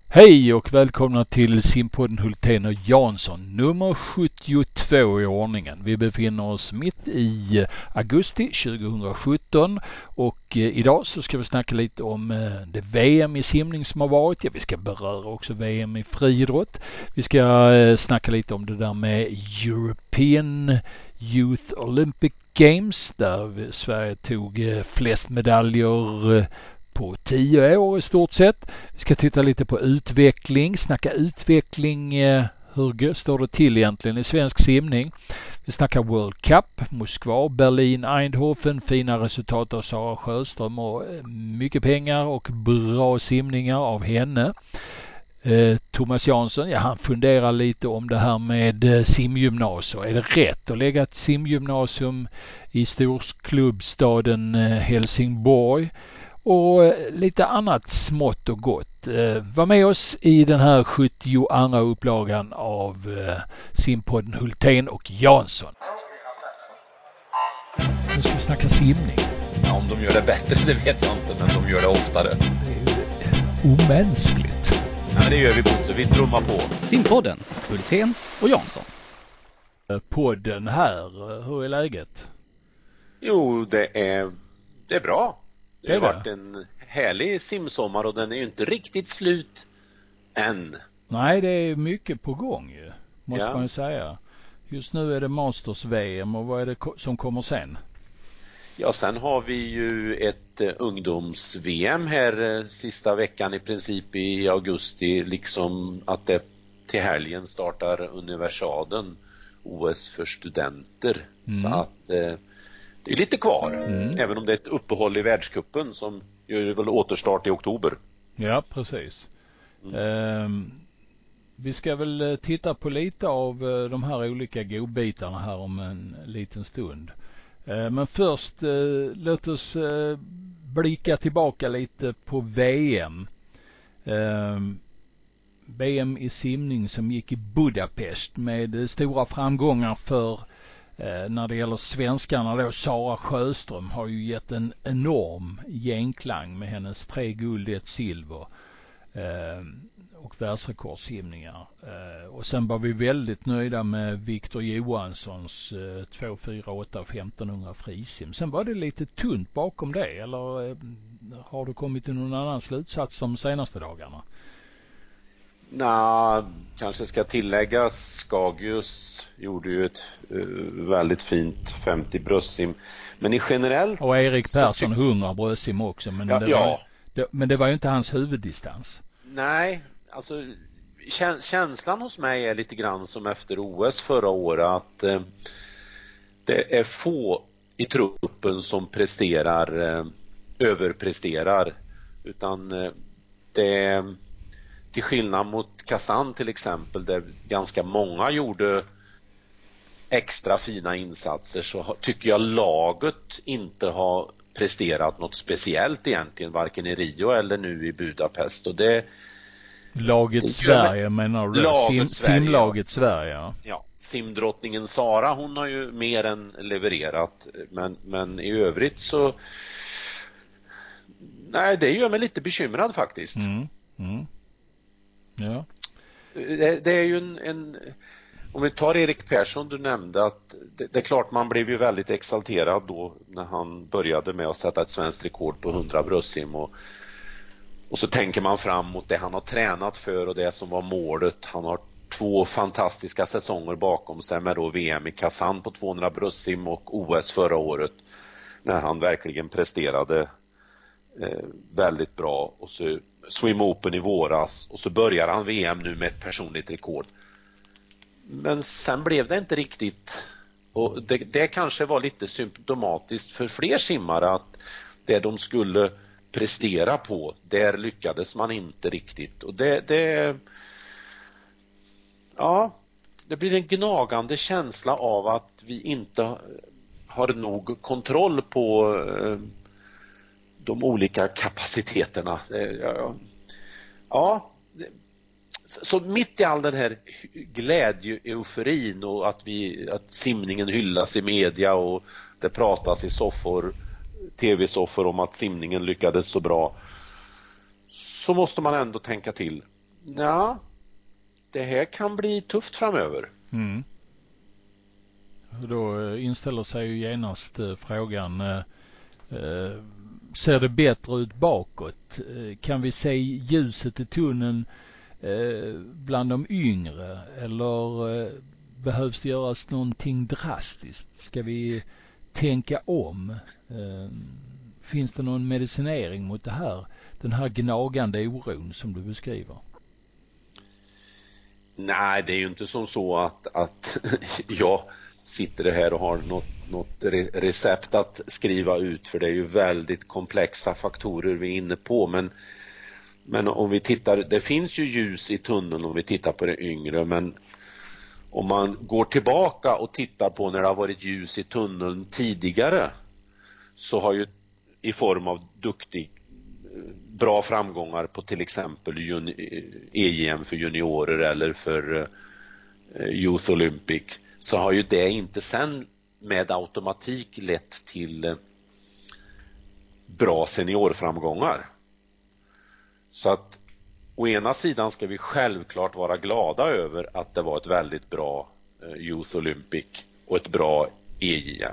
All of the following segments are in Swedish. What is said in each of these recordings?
Hej och välkomna till simpodden Hultén och Jansson, nummer 72 i ordningen. Vi befinner oss mitt i augusti 2017 och idag så ska vi snacka lite om det VM i simning som har varit. Ja, vi ska beröra också VM i friidrott. Vi ska snacka lite om det där med European Youth Olympic Games där Sverige tog flest medaljer på 10 år i stort sett. Vi ska titta lite på utveckling, snacka utveckling, hur står det till egentligen i svensk simning. Vi snackar World Cup, Moskva, Berlin, Eindhoven, fina resultat av Sara Sjöström och mycket pengar och bra simningar av henne. Thomas Jansson, ja, han funderar lite om det här med simgymnasier. Är det rätt att lägga ett simgymnasium i storklubbstaden Helsingborg? Och lite annat smått och gott. Var med oss i den här 72:a upplagan av simpodden Hultén och Jansson. Nu ska vi snacka simning. Ja, om de gör det bättre, det vet jag inte, men de gör det oftare. Det är ju omänskligt. Ja, men det gör vi, Bosse. Vi trummar på. Simpodden Hultén och Jansson. Podden här, hur är läget? Jo, det är bra. Det har det varit en härlig simsommar och den är ju inte riktigt slut än. Nej, det är mycket på gång ju, måste man ju säga. Just nu är det Masters-VM och vad är det som kommer sen? Ja, sen har vi ju ett ungdoms-VM här sista veckan i princip i augusti, liksom att det till helgen startar Universaden, OS för studenter. Så att det är lite kvar, även om det är ett uppehåll i världscupen som gör väl återstart i oktober. Ja, precis. Vi ska väl titta på lite av de här olika godbitarna här om en liten stund. Men först låt oss blicka tillbaka lite på VM. VM i simning som gick i Budapest med stora framgångar för när det gäller svenskarna då. Sara Sjöström har ju gett en enorm genklang med hennes 3 guld, 1 silver och världsrekordsimningar. Och sen var vi väldigt nöjda med Victor Johanssons 2,48 och 1500 frisim. Sen var det lite tunt bakom det, eller har du kommit till någon annan slutsats de senaste dagarna? Kanske ska tilläggas, Skagius gjorde ju ett väldigt fint 50 bröstsim. Men i generellt... Och Erik Persson 100 bröstsim också. Men, men det var ju inte hans huvuddistans. Nej, alltså känslan hos mig är lite grann som efter OS förra året, att det är få i truppen som överpresterar, utan det till skillnad mot Kazan till exempel, där ganska många gjorde extra fina insatser, så tycker jag laget inte har presterat något speciellt egentligen, varken i Rio eller nu i Budapest. Och Laget Sverige menar du? Simlaget Sverige. Ja, simdrottningen Sara, hon har ju mer än levererat, men i övrigt så nej, det gör mig lite bekymrad faktiskt. Ja. Det är ju om vi tar Erik Persson, du nämnde att det är klart man blev ju väldigt exalterad då när han började med att sätta ett svenskt rekord på 100 bröstsim, och så tänker man fram mot det han har tränat för och det som var målet. Han har 2 fantastiska säsonger bakom sig med då VM i Kazan på 200 bröstsim och OS förra året när han verkligen presterade väldigt bra, och så Swim Open i våras, och så börjar han VM nu med ett personligt rekord. Men sen blev det inte riktigt, och det kanske var lite symptomatiskt för fler simmare, att det de skulle prestera på, där lyckades man inte riktigt. Och det blir en gnagande känsla av att vi inte har nog kontroll på de olika kapaciteterna. Så mitt i all den här glädje-euforin och att simningen hyllas i media och det pratas i tv-soffor om att simningen lyckades så bra, så måste man ändå tänka till. Ja, det här kan bli tufft framöver. Mm. Då inställer sig ju genast frågan, ser det bättre ut bakåt? Kan vi se ljuset i tunneln bland de yngre, eller behövs det göras någonting drastiskt? Ska vi tänka om? Finns det någon medicinering mot det här? Den här gnagande oron som du beskriver? Nej, det är ju inte som så att jag sitter här och har något recept att skriva ut, för det är ju väldigt komplexa faktorer vi är inne på, men om vi tittar, det finns ju ljus i tunneln om vi tittar på det yngre, men om man går tillbaka och tittar på när det har varit ljus i tunneln tidigare, så har ju i form av bra framgångar på till exempel EJM för juniorer eller för Youth Olympic, så har ju det inte sen med automatik lett till bra seniorframgångar. Så att å ena sidan ska vi självklart vara glada över att det var ett väldigt bra Youth Olympic och ett bra EJM.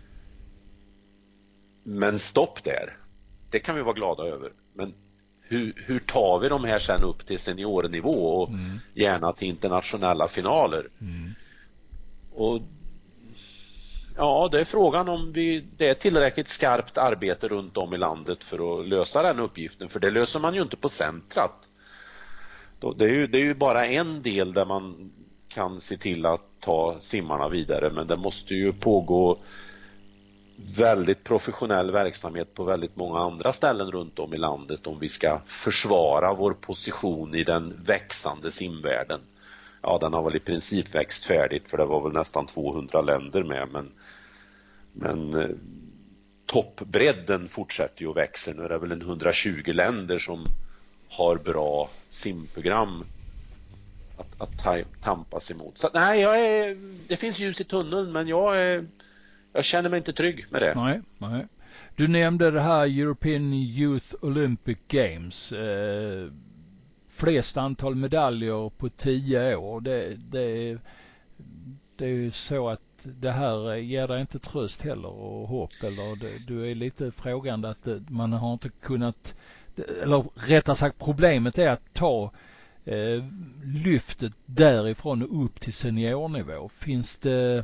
Men stopp där. Det kan vi vara glada över. Men hur tar vi de här sen upp till seniornivå och gärna till internationella finaler? Och ja, det är frågan om det är tillräckligt skarpt arbete runt om i landet för att lösa den uppgiften. För det löser man ju inte på centrat. Det är ju bara en del där man kan se till att ta simmarna vidare, men det måste ju pågå väldigt professionell verksamhet på väldigt många andra ställen runt om i landet om vi ska försvara vår position i den växande simvärlden. Ja, den har väl i princip växt färdigt, för det var väl nästan 200 länder med, men toppbredden fortsätter ju att växa. Nu är det väl 120 länder som har bra simprogram att tampas emot. Så nej, det finns ljus i tunneln, men jag känner mig inte trygg med det. Nej. Du nämnde det här European Youth Olympic Games. Flest antal medaljer på 10 år. Det är ju så att det här ger dig inte tröst heller och hopp, eller du är lite frågande att man har inte kunnat, eller rättare sagt problemet är att ta lyftet därifrån och upp till seniornivå. Finns det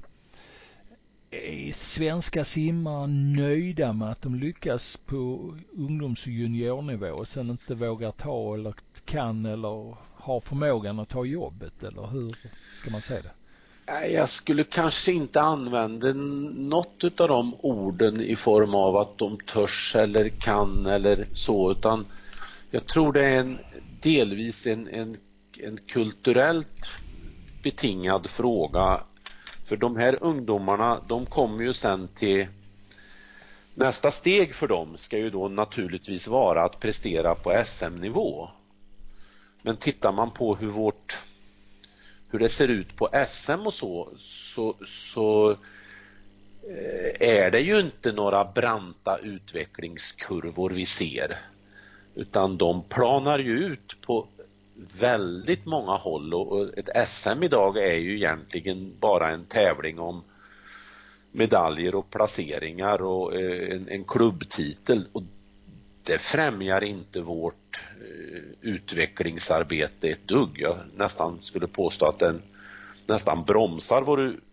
svenska simmare nöjda med att de lyckas på ungdoms- och juniornivå och sen inte vågar ta eller kan eller har förmågan att ta jobbet, eller hur ska man säga det? Jag skulle kanske inte använda något av de orden i form av att de törs eller kan eller så, utan jag tror det är delvis en kulturellt betingad fråga. För de här ungdomarna, de kommer ju sen till nästa steg för dem ska ju då naturligtvis vara att prestera på SM-nivå. Men tittar man på hur det ser ut på SM och så är det ju inte några branta utvecklingskurvor vi ser, utan de planar ju ut på väldigt många håll, och ett SM idag är ju egentligen bara en tävling om medaljer och placeringar och en klubbtitel, och det främjar inte vårt utvecklingsarbete ett dugg. Jag nästan skulle påstå att den nästan bromsar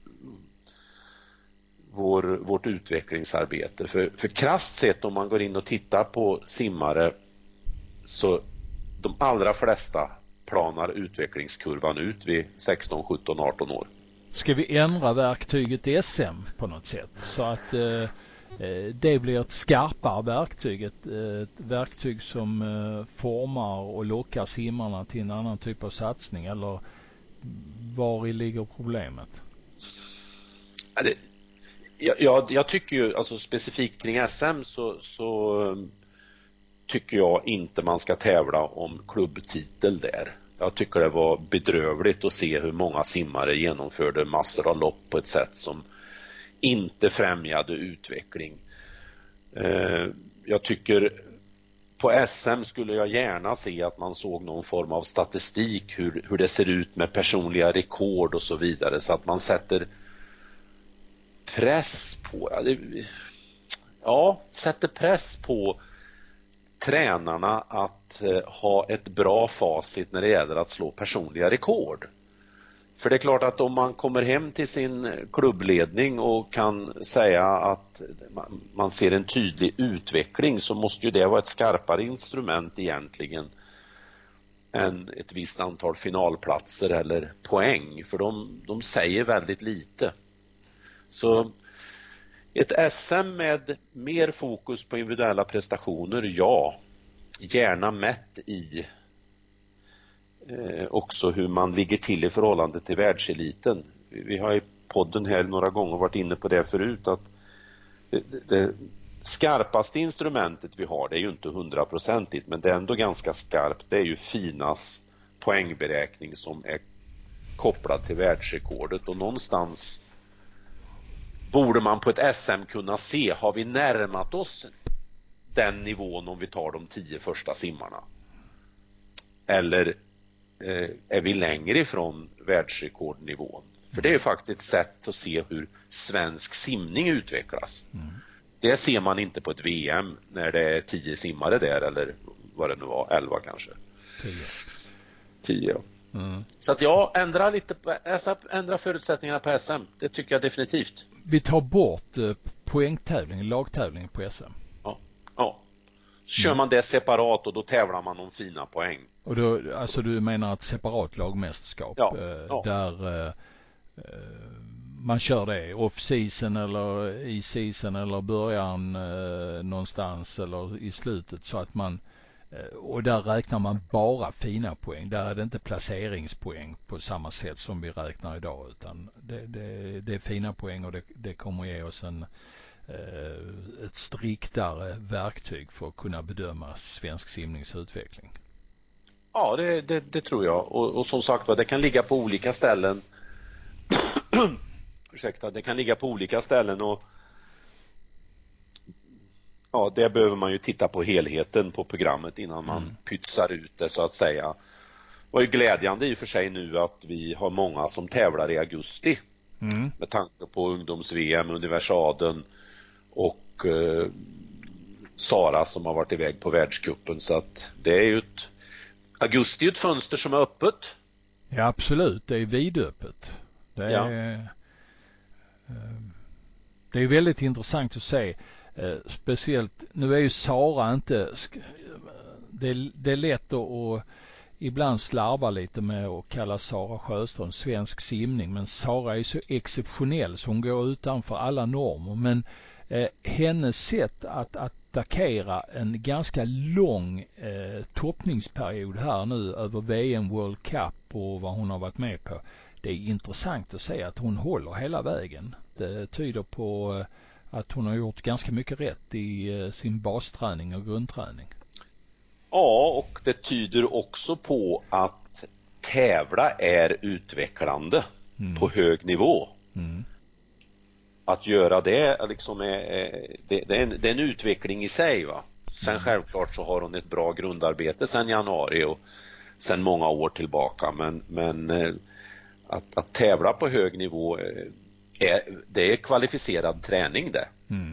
vårt utvecklingsarbete. För krasst sett, om man går in och tittar på simmare, så de allra flesta planar utvecklingskurvan ut vid 16, 17, 18 år. Ska vi ändra verktyget SM på något sätt så att det blir ett skarpare verktyg, ett verktyg som formar och lockar simmarna till en annan typ av satsning, eller var ligger problemet? Jag tycker ju, alltså specifikt kring SM så tycker jag inte man ska tävla om klubbtitel där. Jag tycker det var bedrövligt att se hur många simmare genomförde massor av lopp på ett sätt som inte främjade utveckling. Jag tycker på SM skulle jag gärna se att man såg någon form av statistik hur det ser ut med personliga rekord och så vidare, så att man sätter press på sätter press på tränarna att ha ett bra facit när det gäller att slå personliga rekord. För det är klart att om man kommer hem till sin klubbledning och kan säga att man ser en tydlig utveckling, så måste ju det vara ett skarpare instrument egentligen än ett visst antal finalplatser eller poäng, för de säger väldigt lite. Så ett SM med mer fokus på individuella prestationer, ja, gärna mätt i också hur man ligger till i förhållande till världseliten. Vi har i podden här några gånger varit inne på det förut, att det skarpaste instrumentet vi har, det är ju inte 100%, men det är ändå ganska skarpt. Det är ju FINAs poängberäkning som är kopplad till världsrekordet, och någonstans borde man på ett SM kunna se, har vi närmat oss den nivån om vi tar de 10 första simmarna? Eller är vi längre ifrån världsrekordnivån? För det är faktiskt ett sätt att se hur svensk simning utvecklas. Det ser man inte på ett VM när det är 10 simmare där, eller vad det nu var, 11 kanske. 10. Så att jag ändrar lite på ändra förutsättningarna på SM. Det tycker jag definitivt. Vi tar bort poängtävling, lagtävling på SM. Ja. Så kör man det separat, och då tävlar man om fina poäng. Och då, alltså du menar ett separat lagmästerskap? Ja. Där man kör det off-season eller i season eller början någonstans eller i slutet, så att man och där räknar man bara fina poäng. Där är det inte placeringspoäng på samma sätt som vi räknar idag, utan det är fina poäng, och det kommer ge oss ett striktare verktyg för att kunna bedöma svensk simningsutveckling. Ja, det tror jag. Och som sagt, det kan ligga på olika ställen. Ursäkta, det kan ligga på olika ställen, och ja, det behöver man ju titta på helheten på programmet innan man pytsar ut det, så att säga. Det var ju glädjande i och för sig nu att vi har många som tävlar i augusti. Med tanke på ungdoms-VM, universaden och Sara som har varit iväg på världscupen. Så att det är ju augusti är ett fönster som är öppet. Ja, absolut. Det är vidöppet. Det är väldigt intressant att se. Speciellt, nu är ju Sara inte, det är lätt att ibland slarva lite med att kalla Sara Sjöström svensk simning, men Sara är så exceptionell så hon går utanför alla normer. Men hennes sätt att attackera en ganska lång toppningsperiod här nu över VM, World Cup och vad hon har varit med på, det är intressant att se att hon håller hela vägen. Det tyder på att hon har gjort ganska mycket rätt i sin basträning och grundträning. Ja, och det tyder också på att tävla är utvecklande på hög nivå. Att göra det liksom det är en utveckling i sig, va. Sen självklart så har hon ett bra grundarbete sen januari och sen många år tillbaka, men att tävla på hög nivå det är kvalificerad träning det.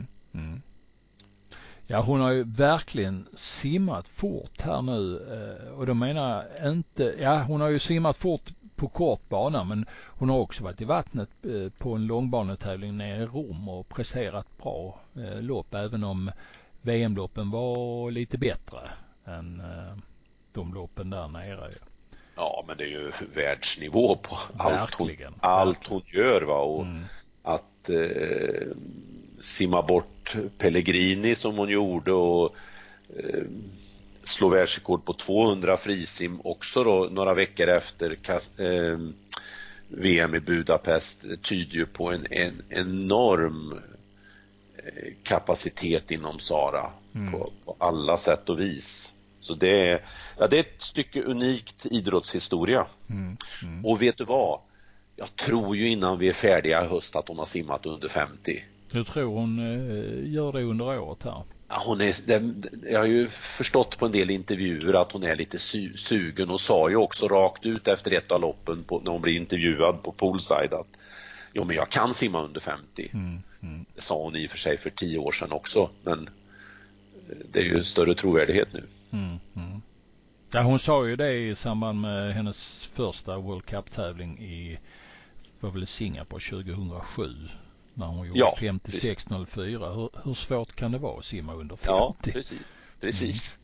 Ja, hon har ju verkligen simmat fort här nu, och då menar jag inte, ja, hon har ju simmat fort på kort bana, men hon har också varit i vattnet på en långbanetävling nere i Rom och presterat bra lopp, även om VM-loppen var lite bättre än de loppen där nere. Ja, men det är ju världsnivå på Verkligen. allt hon gör, va, och att simma bort Pellegrini som hon gjorde och slå världsrekord på 200 frisim också då, några veckor efter VM i Budapest, tyder ju på en enorm kapacitet inom Sara på alla sätt och vis. Så det är ett stycke unikt idrottshistoria. Och vet du vad? Jag tror ju innan vi är färdiga i höst att hon har simmat under 50. Jag tror hon gör det under året här. Jag har ju förstått på en del intervjuer att hon är lite sugen och sa ju också rakt ut efter ett av loppen när hon blev intervjuad på poolside att jo, men jag kan simma under 50. Det sa hon i och för sig för 10 år sedan också, men det är ju större trovärdighet nu. Ja, hon sa ju det i samband med hennes första World Cup-tävling var väl Singapore 2007 när hon gjorde 56.04. Hur svårt kan det vara att simma under 50? Ja, precis.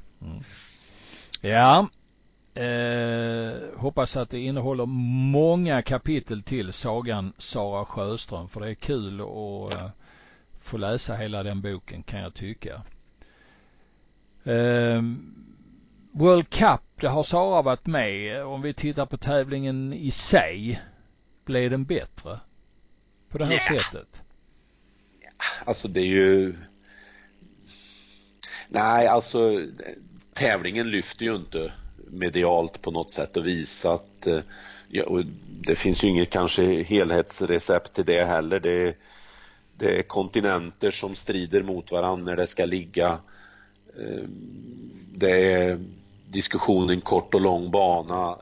Ja, hoppas att det innehåller många kapitel till sagan Sara Sjöström, för det är kul att få läsa hela den boken, kan jag tycka. World Cup, det har Sara varit med. Om vi tittar på tävlingen i sig, blev den bättre på det här sättet? Alltså det är ju... Nej, alltså tävlingen lyfter ju inte medialt på något sätt och visa att och det finns ju inget kanske helhetsrecept till det heller. Det är kontinenter som strider mot varandra när det ska ligga. Det är diskussionen kort och lång bana.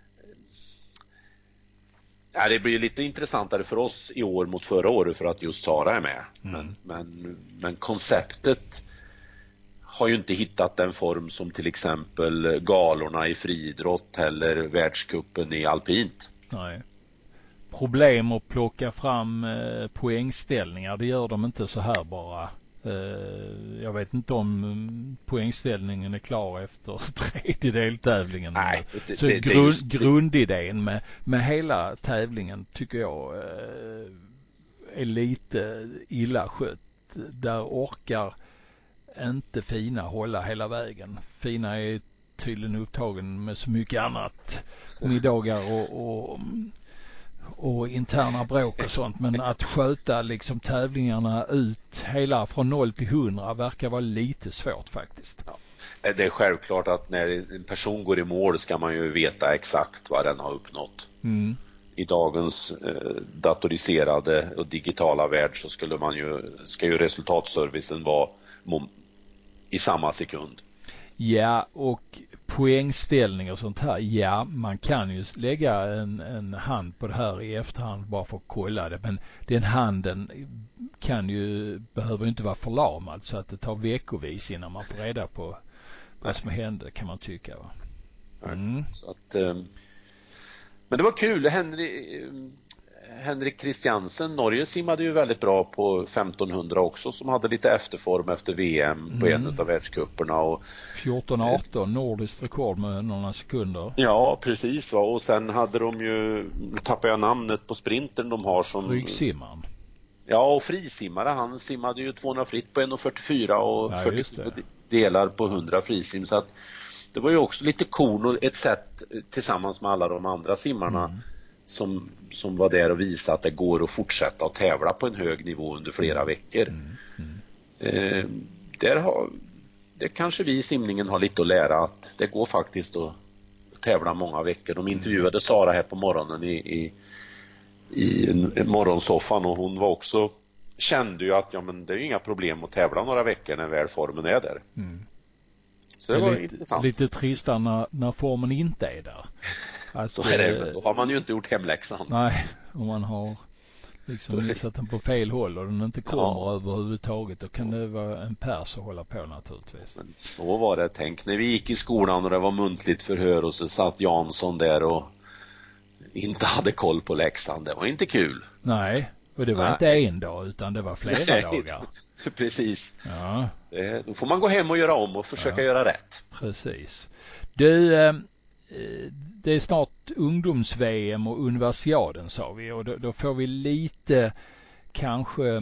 Ja, det blir lite intressantare för oss i år mot förra året för att just Sara är med. Men konceptet har ju inte hittat den form som till exempel galorna i friidrott eller världscupen i alpint. Nej. Problem att plocka fram poängställningar, det gör de inte så här bara. Jag vet inte om poängställningen är klar efter tredje deltävlingen. Nej, grundidén med hela tävlingen tycker jag är lite illa skött. Där orkar inte Fina hålla hela vägen. Fina är tydligen upptagen med så mycket annat. Middagar och interna bråk och sånt, men att sköta liksom tävlingarna ut hela från 0 till 100 verkar vara lite svårt faktiskt. Ja. Det är självklart att när en person går i mål ska man ju veta exakt vad den har uppnått. I dagens datoriserade och digitala värld så ska ju resultatservicen vara i samma sekund. Ja, och poängställning och sånt här, ja, man kan ju lägga en hand på det här i efterhand bara för att kolla det, men den handen behöver inte vara förlamad så att det tar veckovis innan man får reda på vad som hände, kan man tycka, va? Så att, men det var kul. Henrik Christiansen, Norge, simmade ju väldigt bra på 1500 också, som hade lite efterform efter VM på en av världscuperna. 14-18 nordiskt rekord med några sekunder. Ja, precis. Va? Och sen hade de ju, tappar jag namnet på sprintern de har som... Ryggsimmaren. Ja, och frisimmare. Han simmade ju 200 fritt på 1,44 och 40 delar på 100 frisim. Så att det var ju också lite cool och ett sätt tillsammans med alla de andra simmarna som var där och visade att det går att fortsätta att tävla på en hög nivå under flera veckor. Det kanske vi i simningen har lite att lära, att det går faktiskt att tävla många veckor. De intervjuade Sara här på morgonen i morgonsoffan och hon var också, kände ju att men det är ju inga problem att tävla några veckor när väl formen är där. Så det var intressant. Lite trista när formen inte är där. Så är det, då har man ju inte gjort hemläxan. Nej, om man har liksom missat den på fel håll och den inte kommer överhuvudtaget, då kan det vara en pers att hålla på naturligtvis. Men så var det. Tänk när vi gick i skolan och det var muntligt förhör och så satt Jansson där och inte hade koll på läxan. Det var inte kul. Nej, och det var inte en dag utan det var flera dagar. Precis. Ja. Då får man gå hem och göra om och försöka göra rätt. Precis. Du, det är snart ungdoms-VM och universiaden, sa vi, och då får vi lite kanske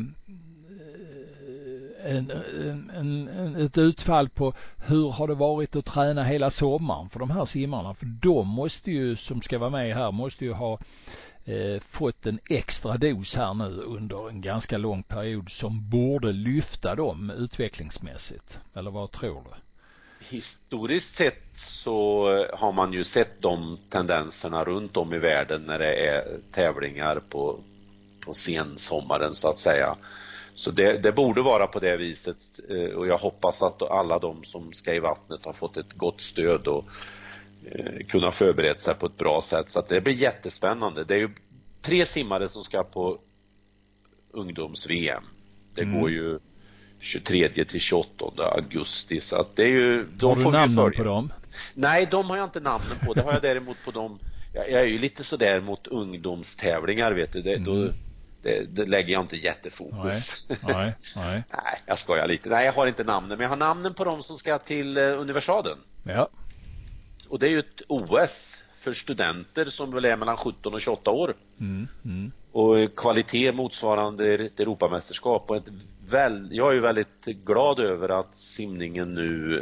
ett utfall på hur har det varit att träna hela sommaren för de här simmarna, för de måste ju, som ska vara med här, måste ju ha fått en extra dos här nu under en ganska lång period som borde lyfta dem utvecklingsmässigt, eller vad tror du? Historiskt sett så har man ju sett de tendenserna runt om i världen när det är tävlingar på sensommaren så att säga. Så det borde vara på det viset, och jag hoppas att alla de som ska i vattnet har fått ett gott stöd och kunna förbereda sig på ett bra sätt. Så att det blir jättespännande. Det är ju 3 simmare som ska på ungdoms-VM. Det går ju 23 till 28 augusti, så att det är ju... Har du namnen på dem? Nej, de har jag inte namnen på. Det har jag däremot på dem. Jag är ju lite sådär mot ungdomstävlingar, vet du. Det lägger jag inte jättefokus. Nej. Nej, jag skojar lite. Nej, jag har inte namnen, men jag har namnen på dem som ska till Universaden. Ja. Och det är ju ett OS för studenter som väl är mellan 17 och 28 år. Och kvalitet motsvarande ett Europamästerskap. Och jag är ju väldigt glad över att simningen nu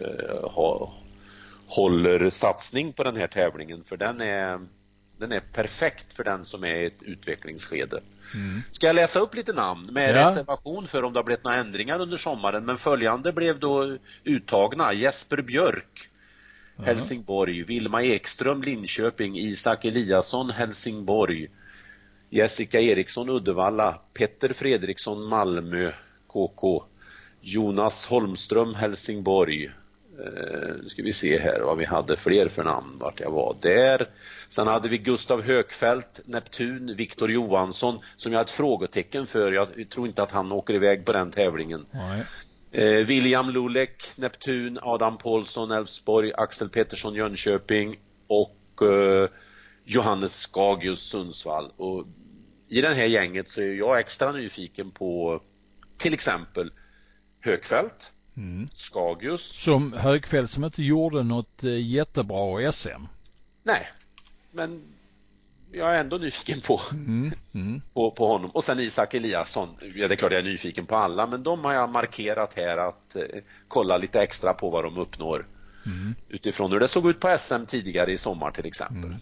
håller satsning på den här tävlingen, för den är perfekt för den som är i ett utvecklingsskede. Ska jag läsa upp lite namn med reservation för om det har blivit några ändringar under sommaren, men följande blev då uttagna: Jesper Björk, Helsingborg, Vilma Ekström, Linköping, Isak Eliasson, Helsingborg, Jessica Eriksson, Uddevalla, Petter Fredriksson, Malmö, KK, Jonas Holmström, Helsingborg. Nu ska vi se här vad vi hade fler för namn, vart jag var där. Sen hade vi Gustav Högfeldt, Neptun, Viktor Johansson, som jag har ett frågetecken för. Jag tror inte att han åker iväg på den tävlingen. William Lulek, Neptun, Adam Paulsson, Elfsborg, Axel Pettersson, Jönköping och Johannes Skagius, Sundsvall. Och i den här gänget så är jag extra nyfiken på till exempel Högfeldt, Skagius. Som Högfeldt som inte gjorde något jättebra SM. Nej, men jag är ändå nyfiken på honom. Och sen Isak Eliasson. Ja, det är klart jag är nyfiken på alla, men de har jag markerat här att kolla lite extra på vad de uppnår. Utifrån hur det såg ut på SM tidigare i sommar till exempel.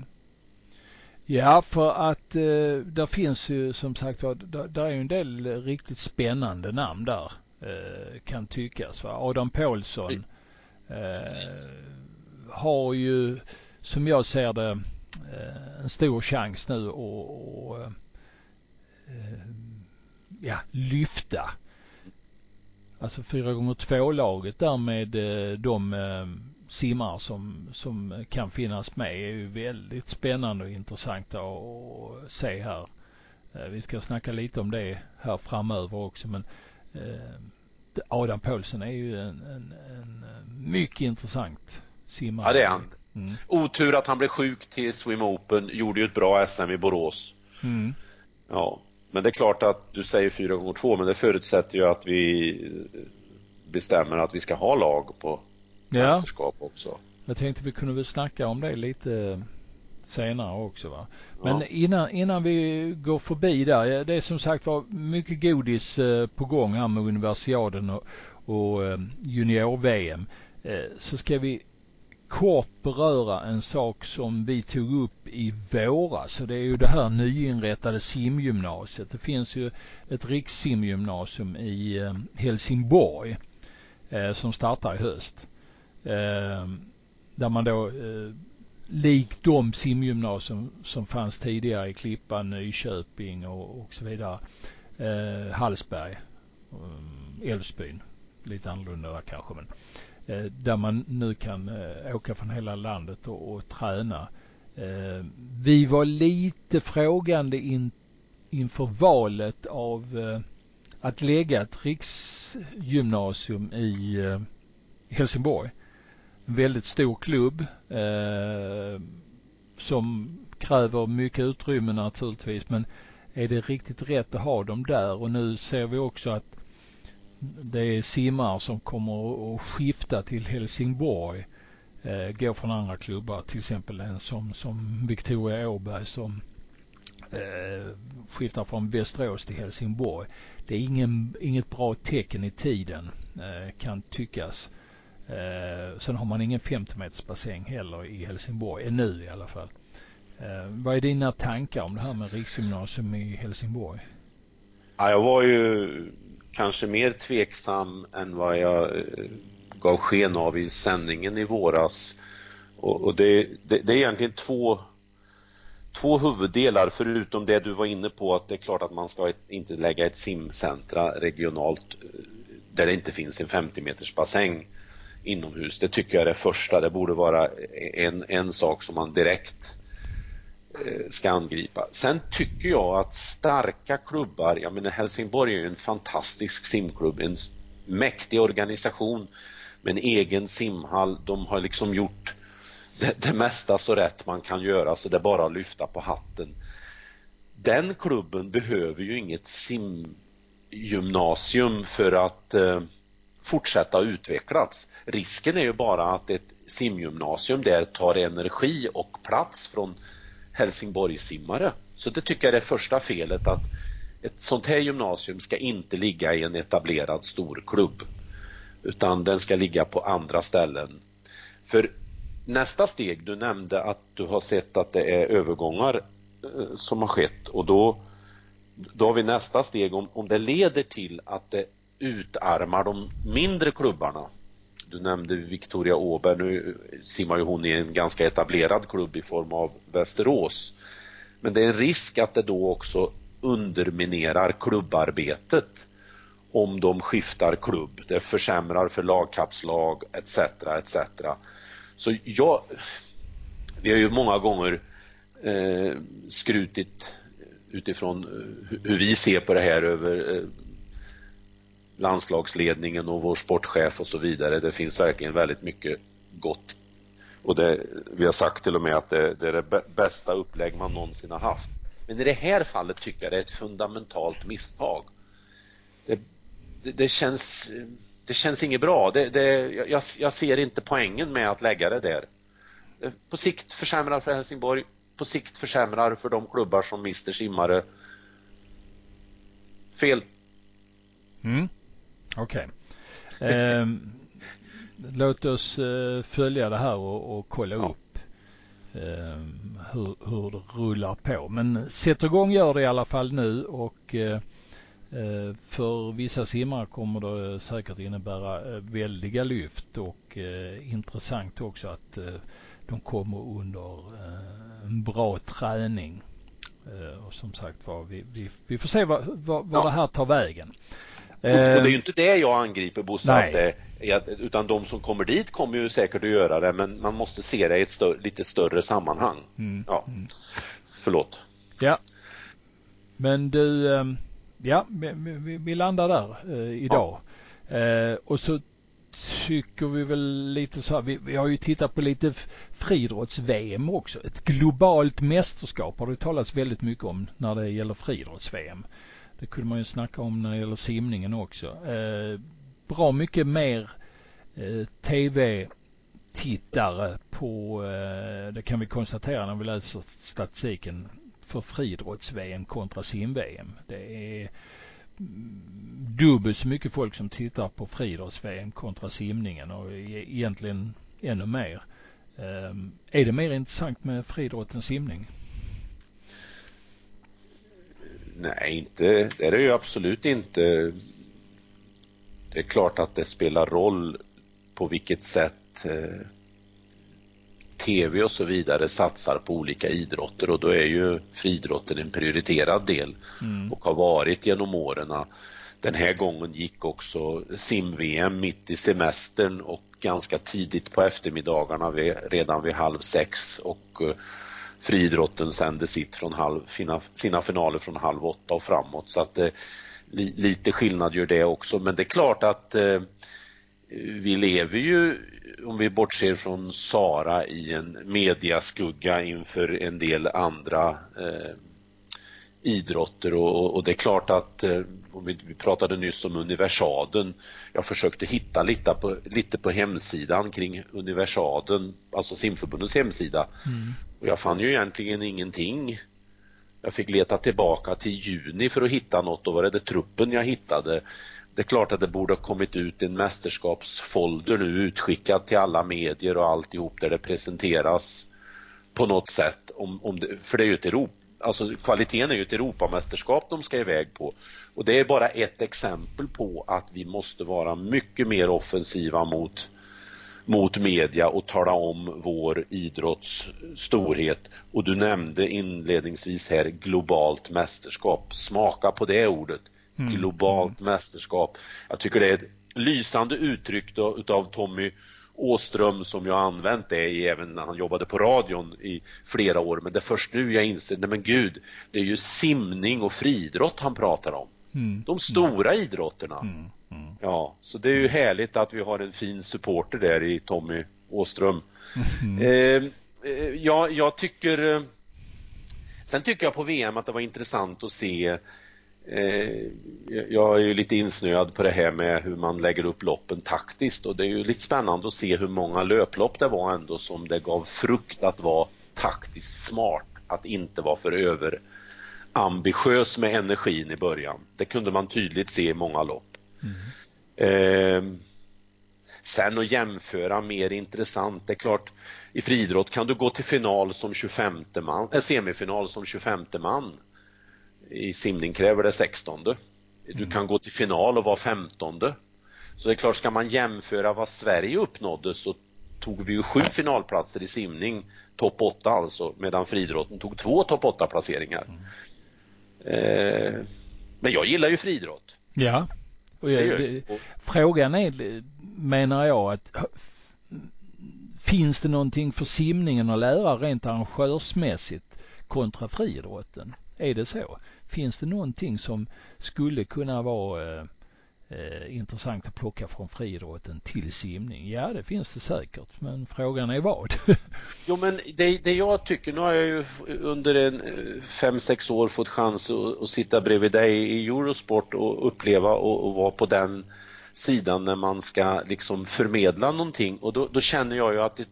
Ja, för att där finns ju som sagt, där är ju en del riktigt spännande namn där, kan tyckas. Va? Adam Paulsson har ju, som jag ser det, en stor chans nu att lyfta. Alltså 4x2-laget där med de simmar som kan finnas med är ju väldigt spännande och intressant att se här. Vi ska snacka lite om det här framöver också, men Adam Paulsson är ju en mycket intressant simmare. Ja, det är han. Otur att han blev sjuk till Swim Open, gjorde ju ett bra SM i Borås. Ja, men det är klart att du säger 4x2, men det förutsätter ju att vi bestämmer att vi ska ha lag på mästerskap också. Jag tänkte vi kunde väl snacka om det lite senare också, va? Men innan vi går förbi där, det är som sagt var mycket godis på gång här med Universiaden och junior-VM. Så ska vi kort beröra en sak som vi tog upp i våras. Så det är ju det här nyinrättade simgymnasiet. Det finns ju ett rikssimgymnasium i Helsingborg som startar i höst. Där man då likt de simgymnasium som fanns tidigare i Klippan, Nyköping och så vidare, Hallsberg, Älvsbyn, lite annorlunda där kanske, men där man nu kan åka från hela landet och träna. Vi var lite frågande inför valet av att lägga ett riksgymnasium i Helsingborg. En väldigt stor klubb som kräver mycket utrymme naturligtvis, men är det riktigt rätt att ha dem där? Och nu ser vi också att det är simmar som kommer att skifta till Helsingborg, går från andra klubbar, till exempel en som Victoria Åberg som skiftar från Västerås till Helsingborg. Det är inget bra tecken i tiden, kan tyckas. Sen har man ingen 50-meters bassäng heller i Helsingborg, ännu i alla fall. Vad är dina tankar om det här med riksgymnasium i Helsingborg? Ja, jag var ju kanske mer tveksam än vad jag gav sken av i sändningen i våras. Och det är egentligen två två huvuddelar, förutom det du var inne på, att det är klart att man ska inte lägga ett simcentra regionalt där det inte finns en 50 meters bassäng inomhus. Det tycker jag är det första. Det borde vara en sak som man direkt ska angripa. Sen tycker jag att starka klubbar, jag menar Helsingborg är ju en fantastisk simklubb, en mäktig organisation med en egen simhall. De har liksom gjort det mesta så rätt man kan göra, så det är bara att lyfta på hatten. Den klubben behöver ju inget simgymnasium för att fortsätta utvecklas. Risken är ju bara att ett simgymnasium där tar energi och plats från Helsingborg-simmare. Så det tycker jag är det första felet, att ett sånt här gymnasium ska inte ligga i en etablerad stor klubb, utan den ska ligga på andra ställen. För nästa steg, du nämnde att du har sett att det är övergångar som har skett, och då har vi nästa steg, om det leder till att det utarmar de mindre klubbarna. Du nämnde Victoria Åberg, nu simmar ju hon i en ganska etablerad klubb i form av Västerås. Men det är en risk att det då också underminerar klubbarbetet om de skiftar klubb. Det försämrar för lagkapslag etc. etc. Så vi har ju många gånger skrutit utifrån hur vi ser på det här över landslagsledningen och vår sportchef och så vidare. Det finns verkligen väldigt mycket gott, och vi har sagt till och med att det är det bästa upplägg man någonsin har haft. Men i det här fallet tycker jag det är ett fundamentalt misstag. Det känns inget bra. Jag ser inte poängen med att lägga det där. På sikt försämrar för Helsingborg, på sikt försämrar för de klubbar som mister simmare. Fel. Okej. Låt oss följa det här och kolla upp hur det rullar på. Men sätt igång gör det i alla fall nu, och för vissa simmare kommer det säkert innebära väldiga lyft, och intressant också att de kommer under en bra träning. Och som sagt vi får se vad det här tar vägen. Och det är ju inte det jag angriper, Bosse, utan de som kommer dit kommer ju säkert att göra det, men man måste se det i ett lite större sammanhang. Förlåt. Ja. Men du, vi landar där idag. Och så tycker vi väl lite så här, vi har ju tittat på lite friidrotts-VM också. Ett globalt mästerskap har det talats väldigt mycket om när det gäller friidrotts-VM. Det kunde man ju snacka om när det gäller simningen också. Bra mycket mer tv-tittare på, det kan vi konstatera när vi läser statistiken för friidrotts-VM kontra sim-VM. Det är dubbelt så mycket folk som tittar på friidrotts-VM kontra simningen, och egentligen ännu mer. Är det mer intressant med friidrott än simning? Nej, inte. Det är det ju absolut inte. Det är klart att det spelar roll på vilket sätt tv och så vidare satsar på olika idrotter, och då är ju friidrotten en prioriterad del och har varit genom åren. Den här gången gick också sim-VM mitt i semestern och ganska tidigt på eftermiddagarna, redan vid 5:30, och friidrotten sände sina finaler från 7:30 och framåt, så att lite skillnad gör det också. Men det är klart att vi lever ju, om vi bortser från Sara, i en mediaskugga inför en del andra idrotter, och det är klart att om vi pratade nyss om Universaden, jag försökte hitta lite på hemsidan kring Universaden, alltså simförbundets hemsida, och jag fann ju egentligen ingenting. Jag fick leta tillbaka till juni för att hitta något, och var det truppen jag hittade. Det är klart att det borde ha kommit ut en mästerskapsfolder nu, utskickad till alla medier och alltihop, där det presenteras på något sätt för det är ju ett Europa, alltså kvaliteten är ju ett Europamästerskap de ska iväg på, och det är bara ett exempel på att vi måste vara mycket mer offensiva mot media och tala om vår idrotts storhet. Och du nämnde inledningsvis här globalt mästerskap. Smaka på det ordet. Globalt mästerskap. Jag tycker det är ett lysande uttryck då, utav Tommy Åström, som jag använt det även när han jobbade på radion i flera år. Men det är först nu jag inser, nej men gud, det är ju simning och friidrott han pratar om. De stora idrotterna. Ja, så det är ju härligt att vi har en fin supporter där i Tommy Åström. Jag tycker sen tycker jag på VM att det var intressant att se. Jag är ju lite insnöad på det här med hur man lägger upp loppen taktiskt, och det är ju lite spännande att se hur många löplopp det var ändå som det gav frukt att vara taktiskt smart, att inte vara för över ambitiös med energin i början. Det kunde man tydligt se i många lopp. Sen att jämföra mer intressant, det är klart, i friidrott kan du gå till final som 25:e man, semifinal som 25:e man. I simning kräver det 16:e. Du kan gå till final och vara 15:e. Så det är klart, ska man jämföra vad Sverige uppnådde, så tog vi ju 7 finalplatser i simning, topp 8 alltså, medan friidrotten tog 2 topp 8 placeringar. Men jag gillar ju friidrott. Ja. Och frågan är, menar jag, att finns det någonting för simningen att lära rent arrangörsmässigt kontra friidrotten? Är det så? Finns det någonting som skulle kunna vara intressant att plocka från friidrotten till simning? Ja, det finns det säkert, men frågan är vad? Jo, men det jag tycker, nu har jag ju under 5-6 år fått chans att sitta bredvid dig i Eurosport och uppleva och vara på den sidan när man ska liksom förmedla någonting, och då känner jag ju att ett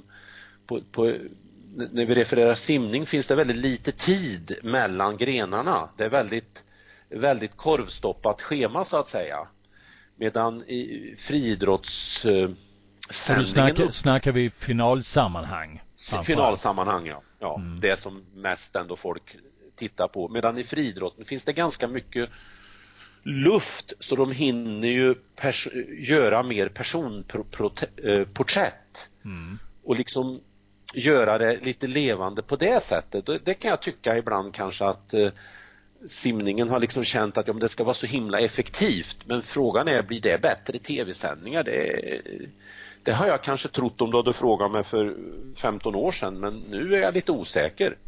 när vi refererar simning finns det väldigt lite tid mellan grenarna. Det är väldigt korvstoppat schema så att säga. Medan i friidrottssändningen... Snackar vi finalsammanhang? Finalsammanhang, ja. Det som mest ändå folk tittar på. Medan i friidrotten finns det ganska mycket luft, så de hinner ju göra mer personporträtt. Och liksom göra det lite levande på det sättet. Det kan jag tycka ibland kanske att simningen har liksom känt att det ska vara så himla effektivt. Men frågan är, blir det bättre tv-sändningar? Det har jag kanske trott om du hade frågat mig för 15 år sedan, men nu är jag lite osäker.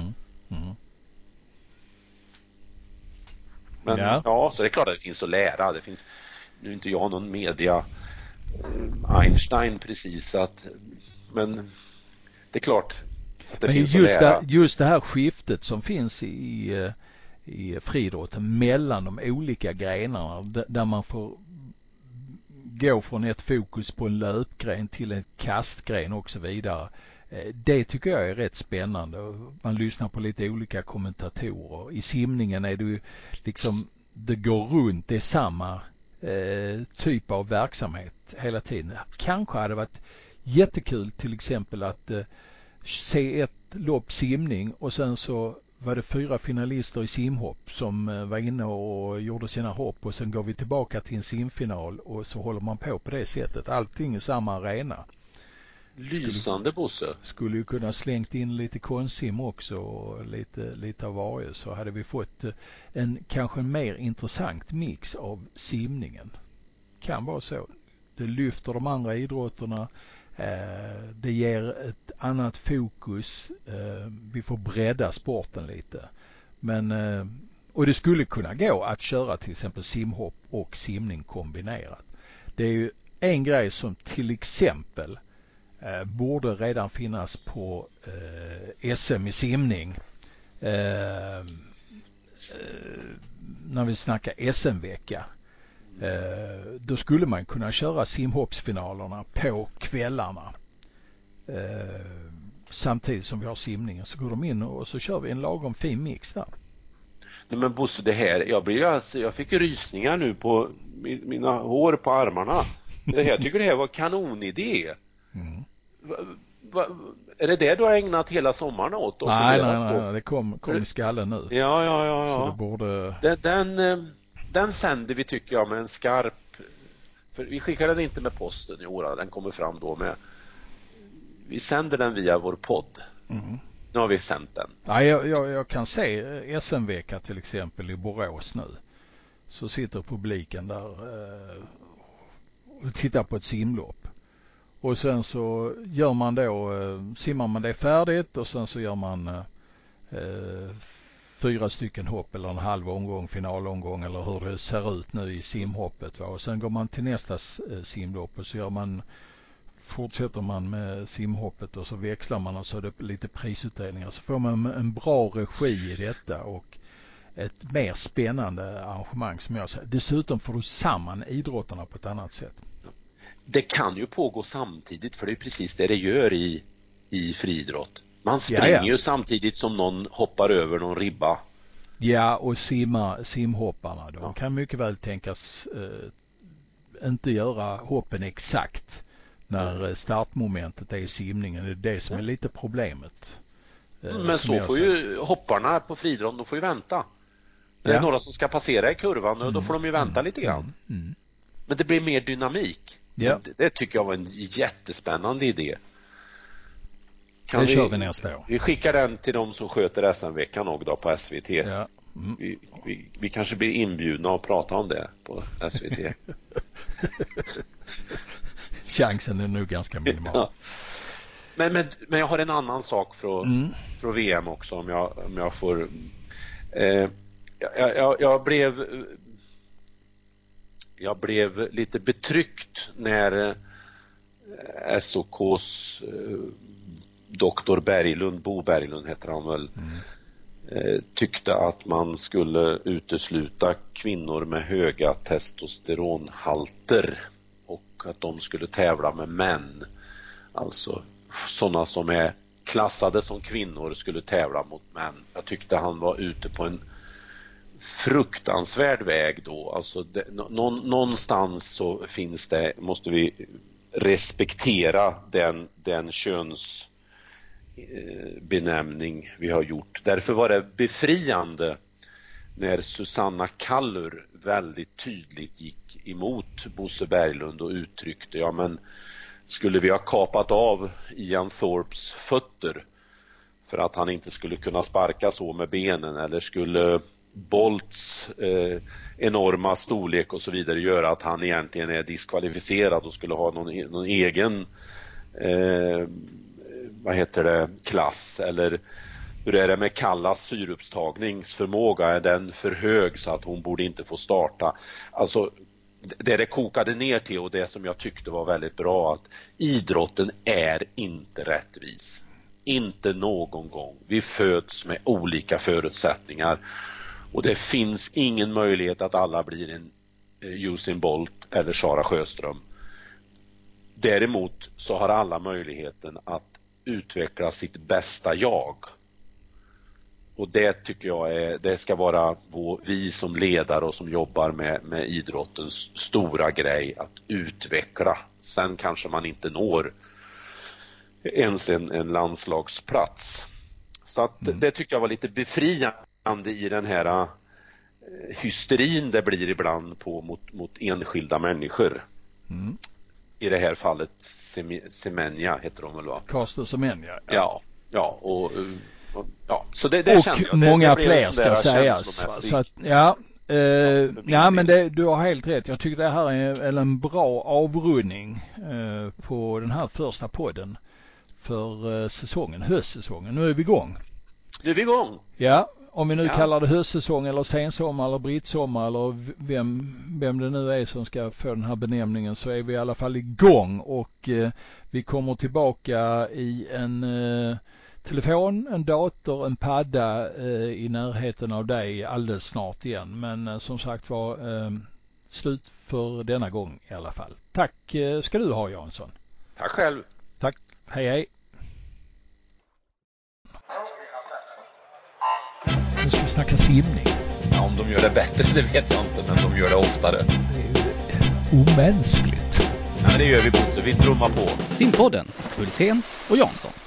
Men ja, så det är klart att det finns att lära. Det finns, nu är inte jag någon media Einstein precis, men det är klart att det finns att lära. Just det här skiftet som finns i friidrotten mellan de olika grenarna, där man får gå från ett fokus på en löpgren till en kastgren och så vidare. Det tycker jag är rätt spännande. Man lyssnar på lite olika kommentatorer. I simningen är det ju liksom, det går runt, det är samma typ av verksamhet hela tiden. Kanske hade varit jättekul till exempel att se ett lopp simning och sen så var det 4 finalister i simhopp som var inne och gjorde sina hopp, och sen går vi tillbaka till en simfinal och så håller man på det sättet. Allting i samma arena. Lysande, Bosse. Skulle ju kunna slängt in lite konstsim också och lite av varje, så hade vi fått kanske en mer intressant mix av simningen. Kan vara så. Det lyfter de andra idrotterna. Det ger ett annat fokus. Vi får bredda sporten lite. Men, och det skulle kunna gå att köra till exempel simhopp och simning kombinerat. Det är ju en grej som till exempel borde redan finnas på SM i simning. När vi snackar SM-vecka. Då skulle man kunna köra simhoppsfinalerna på kvällarna. Samtidigt som vi har simningen, så går de in och så kör vi en lagom fin mix där. Nej, men Bosse, det här, jag fick rysningar nu på mina hår på armarna. Jag tycker det här var kanonidé. Är det du har ägnat hela sommaren åt? Nej, det kom i skallen nu. Ja. Så det borde... Den sänder vi, tycker jag, med en skarp För vi skickar den inte med posten i år, den kommer fram då med. Vi sänder den via vår podd. Nu har vi sänt den. Ja, jag kan se SM-vecka till exempel i Borås nu. Så sitter publiken där och tittar på ett simlopp. Och sen så gör man då, simmar man det färdigt och sen så gör man 4 stycken hopp eller en halv omgång, finalomgång eller hur det ser ut nu i simhoppet. Va? Och sen går man till nästa simlopp och så fortsätter man med simhoppet och så växlar man och så är det lite prisutdelningar. Så får man en bra regi i detta och ett mer spännande arrangemang som jag säger. Dessutom får du samman idrottarna på ett annat sätt. Det kan ju pågå samtidigt, för det är precis det gör i friidrott. Man springer ju samtidigt som någon hoppar över någon ribba. Ja, och simhopparna. De kan mycket väl tänkas inte göra hoppen exakt när startmomentet är i simningen. Det är det som är lite problemet. Men så får ju hopparna på friidrott, de får ju vänta. Det är några som ska passera i kurvan och då får de ju vänta lite grann. Men det blir mer dynamik. Ja. Det tycker jag var en jättespännande idé. Det kör vi nästa år. Vi skickar den till de som sköter SM-veckan och då på SVT. Ja. Vi kanske blir inbjudna att prata om det på SVT. Chansen är nog ganska minimal. Ja. Men jag har en annan sak från VM också, om jag får. Jag blev lite betryckt när SOKs doktor Berglund, Bo Berglund heter han väl, tyckte att man skulle utesluta kvinnor med höga testosteronhalter och att de skulle tävla med män. Alltså sådana som är klassade som kvinnor skulle tävla mot män. Jag tyckte han var ute på en fruktansvärd väg då. Alltså någonstans så finns det, måste vi respektera den könsbenämning vi har gjort. Därför var det befriande när Susanna Kallur väldigt tydligt gick emot Bosse Berglund och uttryckte, men skulle vi ha kapat av Ian Thorpes fötter för att han inte skulle kunna sparka så med benen, eller skulle Bolts enorma storlek och så vidare göra att han egentligen är diskvalificerad och skulle ha någon egen klass, eller hur är det med Kallas syreupptagningsförmåga, är den för hög så att hon borde inte få starta? Alltså det kokade ner till, och det som jag tyckte var väldigt bra, att idrotten är inte rättvis. Inte någon gång. Vi föds med olika förutsättningar. Och det finns ingen möjlighet att alla blir en Usain Bolt eller Sara Sjöström. Däremot så har alla möjligheten att utveckla sitt bästa jag. Och det tycker jag det ska vara vi som ledare och som jobbar med idrottens stora grej, att utveckla. Sen kanske man inte når ens en landslagsplats. Så att det tycker jag var lite befriande i den här hysterin det blir ibland mot enskilda människor. I det här fallet Semenya heter de väl, va? Caster Semenya. Ja, och så det känner jag. Många fler ska sägas. Så att, men du har helt rätt. Jag tycker det här är en bra avrundning på den här första podden för säsongen, höstsäsongen. Nu är vi igång. Ja, om vi nu kallar det höstsäsong eller sensommar eller brittsommar eller vem det nu är som ska få den här benämningen, så är vi i alla fall igång, och vi kommer tillbaka i en telefon, en dator, en padda i närheten av dig alldeles snart igen. Men som sagt var, slut för denna gång i alla fall. Tack ska du ha, Jansson. Tack själv. Tack, hej. Nu ska vi snacka simning. Ja, om de gör det bättre, det vet jag inte, men de gör det oftare. Det är ju omänskligt. Ja, men det gör vi, Bosse. Vi trummar på. Simpodden, Hultén och Jansson.